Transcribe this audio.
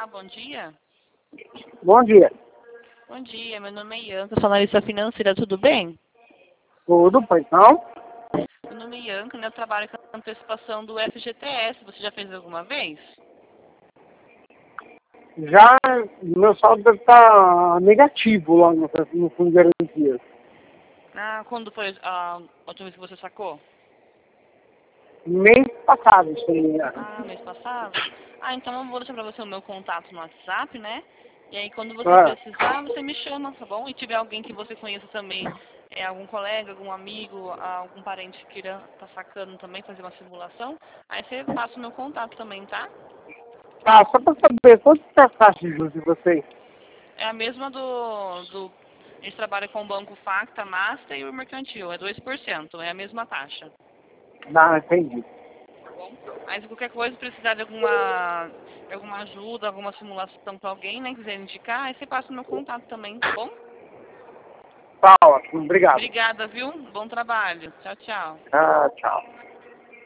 bom dia. Bom dia. Bom dia, meu nome é Ianca, sou analista financeira, tudo bem? Tudo, pois não? Meu nome é Ianca, né? Eu trabalho com a antecipação do FGTS, você já fez alguma vez? Já meu saldo deve estar negativo lá no fundo de garantia. Ah, quando foi a última vez que você sacou? Mês passado, se não me engano. Ah, mês passado? Ah, então eu vou deixar pra você o meu contato no WhatsApp, né? E aí quando você Ah, precisar, você me chama, tá bom? E tiver alguém que você conheça também, algum colega, algum amigo, algum parente que queira tá sacando também, fazer uma simulação, aí você passa o meu contato também, tá? tá, só para saber, quanto é a taxa de juros de vocês? É a mesma a gente trabalha com o Banco Facta, Master e o Mercantil, é 2%, é a mesma taxa. Ah, entendi. Tá bom? Mas qualquer coisa, precisar de alguma ajuda, alguma simulação para alguém, né, quiser indicar, aí você passa o meu contato também, tá bom? Tá ótimo, obrigado. Obrigada, viu? Bom trabalho. Tchau, tchau. Ah, tchau.